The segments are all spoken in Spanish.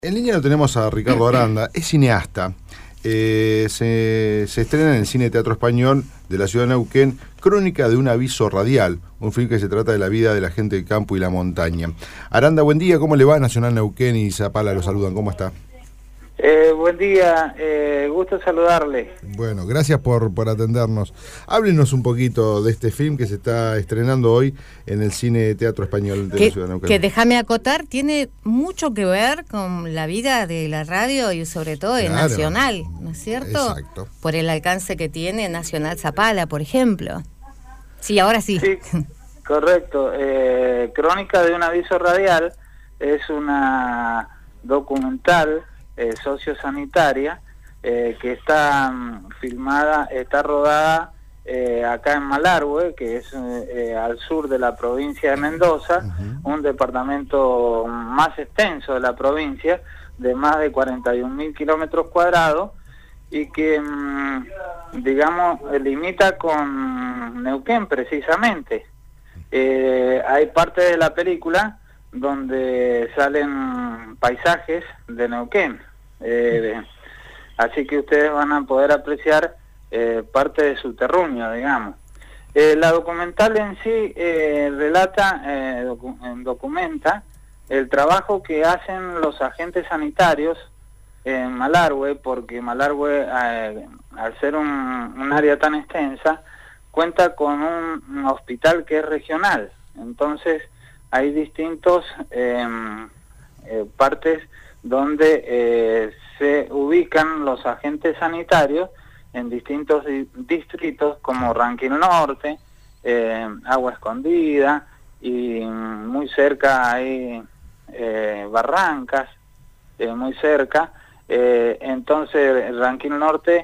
En línea lo tenemos a Ricardo Aranda, es cineasta. Se estrena en el Cine Teatro Español de la ciudad de Neuquén Crónica de un aviso radial, un film que se trata de la vida de la gente del campo y la montaña. Aranda, buen día, ¿cómo le va? Nacional Neuquén y Zapala lo saludan, ¿cómo está? Buen día, gusto saludarle. Bueno, gracias por atendernos. Háblenos un poquito de este film que se está estrenando hoy en el Cine Teatro Español de la ciudad de Neuquén. Que déjame acotar, tiene mucho que ver con la vida de la radio y sobre todo de Nacional, ¿no es cierto? Exacto. Por el alcance que tiene Nacional Zapala, por ejemplo. Sí, ahora sí. Sí, correcto. Crónica de un aviso radial es una documental sociosanitaria que está filmada, está rodada acá en Malargüe, que es al sur de la provincia de Mendoza, un departamento más extenso de la provincia, de más de 41.000 kilómetros cuadrados, y que, digamos, limita con Neuquén precisamente. Hay parte de la película donde salen paisajes de Neuquén, así que ustedes van a poder apreciar parte de su terruño, digamos. La documental en sí documenta el trabajo que hacen los agentes sanitarios en Malargüe, porque Malargüe, al ser un área tan extensa, cuenta con un hospital que es regional. Entonces hay distintos partes donde se ubican los agentes sanitarios en distintos distritos como Ranquil Norte, Agua Escondida, y muy cerca hay Barrancas, muy cerca. Entonces Ranquil Norte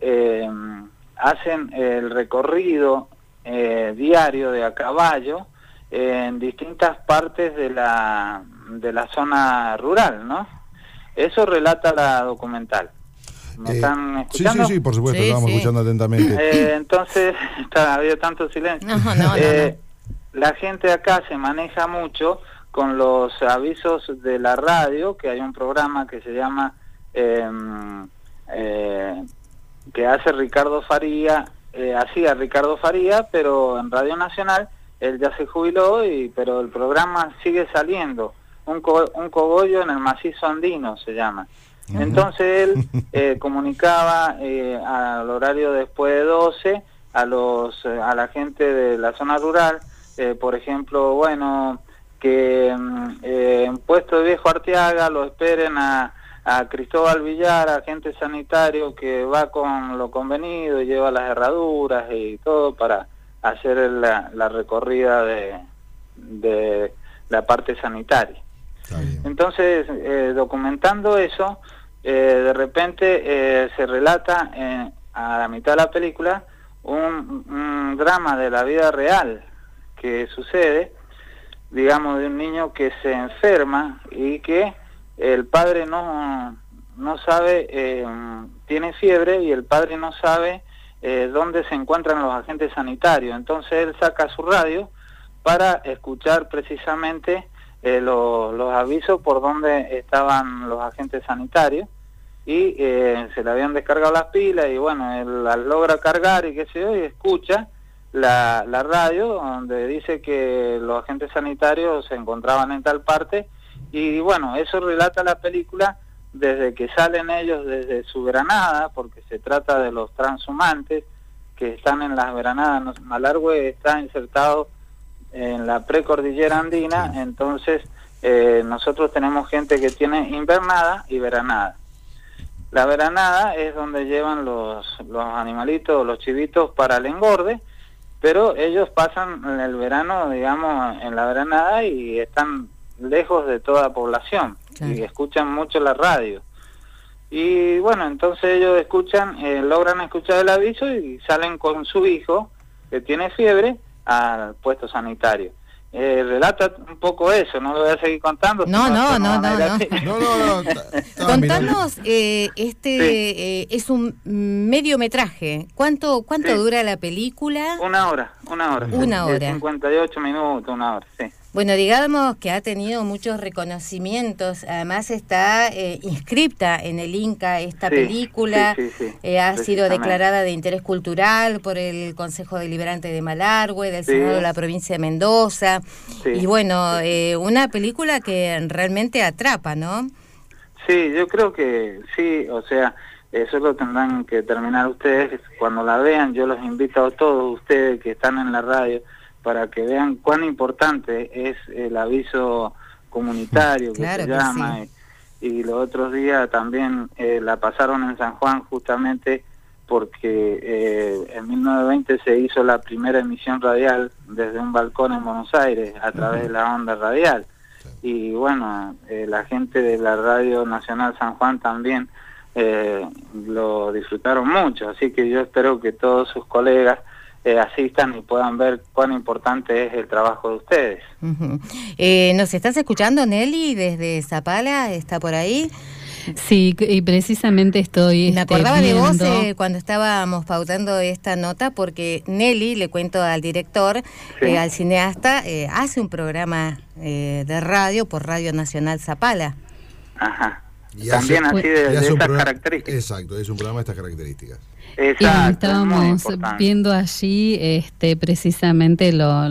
hacen el recorrido diario de a caballo en distintas partes de la zona rural, ¿no? Eso relata la documental. ¿Me están escuchando? Sí, por supuesto, estamos escuchando atentamente. Entonces, había tanto silencio. No. La gente acá se maneja mucho con los avisos de la radio, que hay un programa que se llama, que hace Ricardo Faría, hacía Ricardo Faría, pero en Radio Nacional. Él ya se jubiló, pero el programa sigue saliendo. Un cogollo en el macizo andino se llama. Entonces él comunicaba al horario después de 12 a la gente de la zona rural, por ejemplo, bueno, que en Puesto de Viejo Arteaga lo esperen a Cristóbal Villar, agente sanitario, que va con lo convenido y lleva las herraduras y todo para hacer la recorrida de la parte sanitaria. Entonces, documentando eso, de repente se relata a la mitad de la película un drama de la vida real que sucede, digamos, de un niño que se enferma y que el padre no sabe, tiene fiebre y el padre no sabe dónde se encuentran los agentes sanitarios. Entonces él saca su radio para escuchar precisamente los avisos por donde estaban los agentes sanitarios, y se le habían descargado las pilas, y bueno, él las logra cargar y qué sé yo, y escucha la radio donde dice que los agentes sanitarios se encontraban en tal parte, y bueno, eso relata la película desde que salen ellos desde su veranada, porque se trata de los transhumantes que están en las veranadas. Malargüe está insertado en la precordillera andina, entonces nosotros tenemos gente que tiene invernada y veranada. La veranada es donde llevan los animalitos, los chivitos para el engorde, pero ellos pasan el verano, digamos, en la veranada y están lejos de toda población, y escuchan mucho la radio. Y bueno, entonces ellos logran escuchar el aviso y salen con su hijo, que tiene fiebre, al puesto sanitario. Relata un poco eso, no lo voy a seguir contando. No. Contanos, es un mediometraje. ¿Cuánto dura la película? Una hora. Una hora. 58 minutos, una hora, sí. Bueno, digamos que ha tenido muchos reconocimientos, además está inscripta en el Inca esta película, ha sido declarada de interés cultural por el Consejo Deliberante de Malargüe, del Senado de la provincia de Mendoza, y bueno, una película que realmente atrapa, ¿no? Sí, yo creo que sí, o sea, eso lo tendrán que terminar ustedes, cuando la vean yo los invito a todos ustedes que están en la radio, para que vean cuán importante es el aviso comunitario que se llama, y los otros días también la pasaron en San Juan justamente porque en 1920 se hizo la primera emisión radial desde un balcón en Buenos Aires a través de la onda radial, y bueno, la gente de la Radio Nacional San Juan también lo disfrutaron mucho, así que yo espero que todos sus colegas asistan y puedan ver cuán importante es el trabajo de ustedes. ¿Nos estás escuchando, Nelly, desde Zapala? ¿Está por ahí? Sí, y precisamente estoy me acordaba viendo. De vos cuando estábamos pautando esta nota, porque Nelly, le cuento al director, al cineasta, hace un programa de radio por Radio Nacional Zapala. Ajá. Y también así de estas características. Exacto, es un programa de estas características. Exacto, estábamos viendo allí precisamente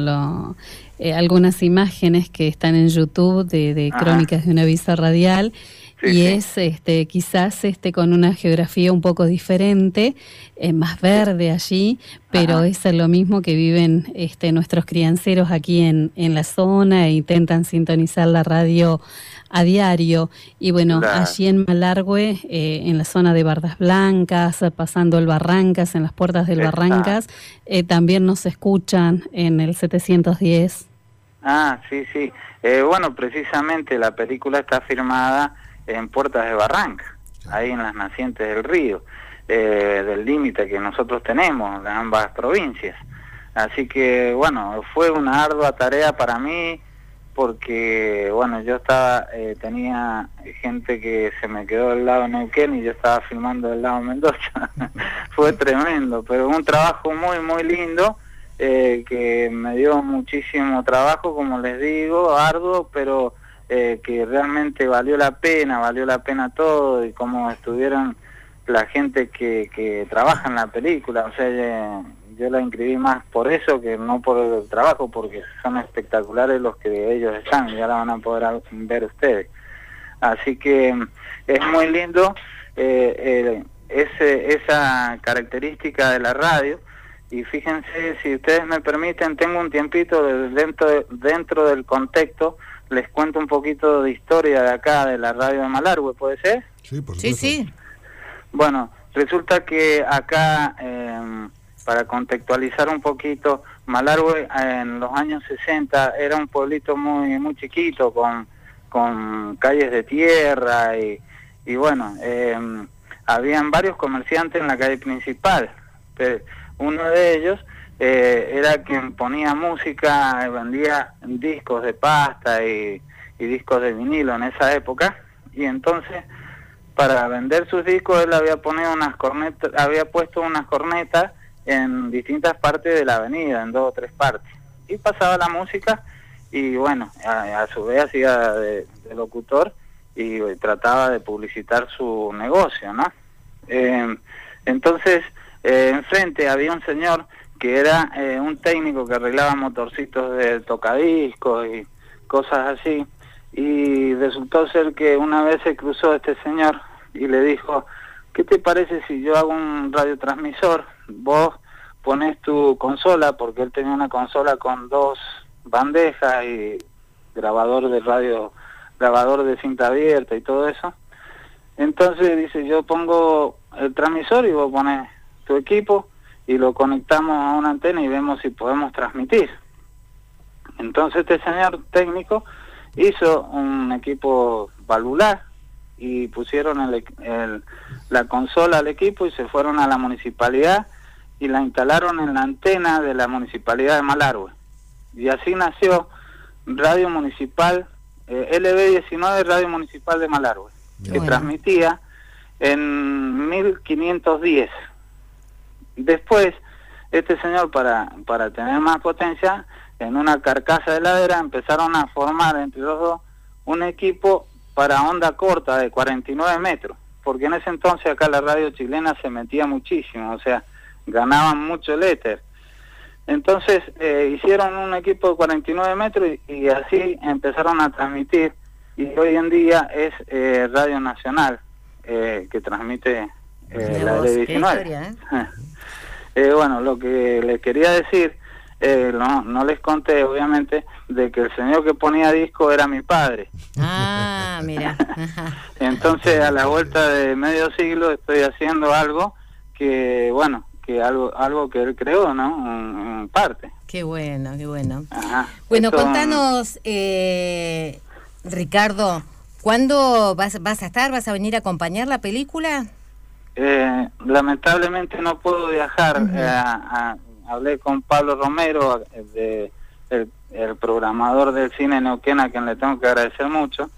algunas imágenes que están en YouTube de crónicas de una visa radial, y es quizás con una geografía un poco diferente, más verde allí, pero es lo mismo que viven nuestros crianceros aquí en la zona, e intentan sintonizar la radio a diario. Y bueno, allí en Malargüe, en la zona de Bardas Blancas, pasando el Barrancas, en las puertas del Barrancas, también nos escuchan en el 710. Sí. Bueno, precisamente la película está filmada en Puertas de Barrancas, ahí en las nacientes del río, del límite que nosotros tenemos de ambas provincias. Así que bueno, fue una ardua tarea para mí, porque bueno, yo tenía gente que se me quedó del lado de Neuquén y yo estaba filmando del lado de Mendoza. Fue tremendo, pero un trabajo muy muy lindo, que me dio muchísimo trabajo, como les digo, arduo, pero que realmente valió la pena todo, y como estuvieron la gente que trabaja en la película. O sea, yo la inscribí más por eso que no por el trabajo, porque son espectaculares los que ellos están, ya la van a poder ver ustedes. Así que es muy lindo esa característica de la radio. Y fíjense, si ustedes me permiten, tengo un tiempito dentro del contexto, les cuento un poquito de historia de acá, de la radio de Malargüe, ¿puede ser? Sí, por supuesto. Sí. Bueno, resulta que acá, para contextualizar un poquito, Malargüe en los años 60 era un pueblito muy muy chiquito, con calles de tierra, y bueno, habían varios comerciantes en la calle principal, pero uno de ellos era quien ponía música, vendía discos de pasta y discos de vinilo en esa época, y entonces para vender sus discos él había puesto unas cornetas en distintas partes de la avenida, en 2 o 3 partes, y pasaba la música, y bueno, a su vez hacía de locutor y trataba de publicitar su negocio, ¿no? Entonces enfrente había un señor que era un técnico que arreglaba motorcitos de tocadiscos y cosas así, y resultó ser que una vez se cruzó este señor y le dijo: ¿qué te parece si yo hago un radiotransmisor? Vos pones tu consola, porque él tenía una consola con 2 bandejas y grabador de cinta abierta y todo eso. Entonces dice: yo pongo el transmisor y vos pones tu equipo y lo conectamos a una antena y vemos si podemos transmitir. Entonces este señor técnico hizo un equipo valvular y pusieron la consola al equipo y se fueron a la municipalidad y la instalaron en la antena de la municipalidad de Malargüe. Y así nació Radio Municipal, LB19 Radio Municipal de Malargüe, que transmitía en 1510. Después, este señor, para tener más potencia, en una carcasa de heladera, empezaron a formar entre los dos un equipo para onda corta de 49 metros, porque en ese entonces acá la radio chilena se metía muchísimo, o sea, ganaban mucho el éter. Entonces hicieron un equipo de 49 metros y así empezaron a transmitir, y hoy en día es Radio Nacional, que transmite la L19. Bueno, lo que les quería decir, no les conté obviamente, de que el señor que ponía disco era mi padre. Ah, mira. Entonces a la vuelta de medio siglo estoy haciendo algo que, bueno, que algo que él creó, ¿no? En parte. Qué bueno, qué bueno. Ajá. Bueno, contanos, Ricardo, ¿cuándo vas a estar? ¿Vas a venir a acompañar la película? Lamentablemente no puedo viajar. Hablé con Pablo Romero, el programador del cine Neuquén, a quien le tengo que agradecer mucho.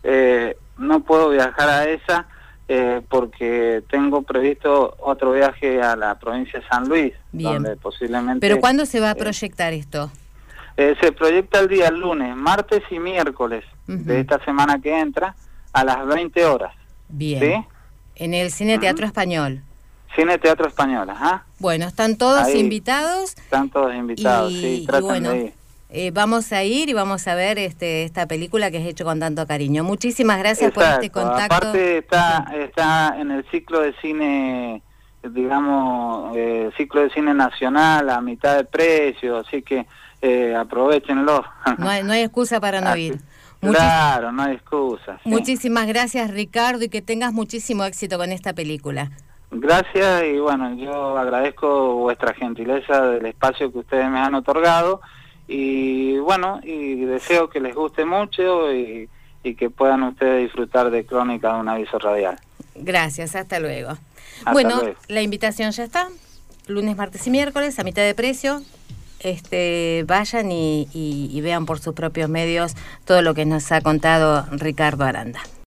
No puedo viajar a esa porque tengo previsto otro viaje a la provincia de San Luis. Bien. Donde posiblemente... ¿Pero cuándo se va a proyectar esto? Se proyecta el día lunes, martes y miércoles de esta semana que entra a las 20 horas. Bien. ¿Sí? En el Cine Teatro Español. Cine Teatro Español, ajá. Bueno, están todos ahí invitados. Están todos invitados, sí, traten bueno, de ir. Vamos a ir y vamos a ver esta película que es hecho con tanto cariño. Muchísimas gracias. Exacto. Por este contacto. Aparte está en el ciclo de cine, digamos, ciclo de cine nacional a mitad de precio, así que aprovechenlo. No hay excusa para no ir. Claro, no hay excusa. Sí. Muchísimas gracias, Ricardo, y que tengas muchísimo éxito con esta película. Gracias, y bueno, yo agradezco vuestra gentileza del espacio que ustedes me han otorgado, y bueno, y deseo que les guste mucho y que puedan ustedes disfrutar de Crónica de un Aviso Radial. Gracias, hasta luego. Hasta luego. La invitación ya está, lunes, martes y miércoles, a mitad de precio. Vayan y vean por sus propios medios todo lo que nos ha contado Ricardo Aranda.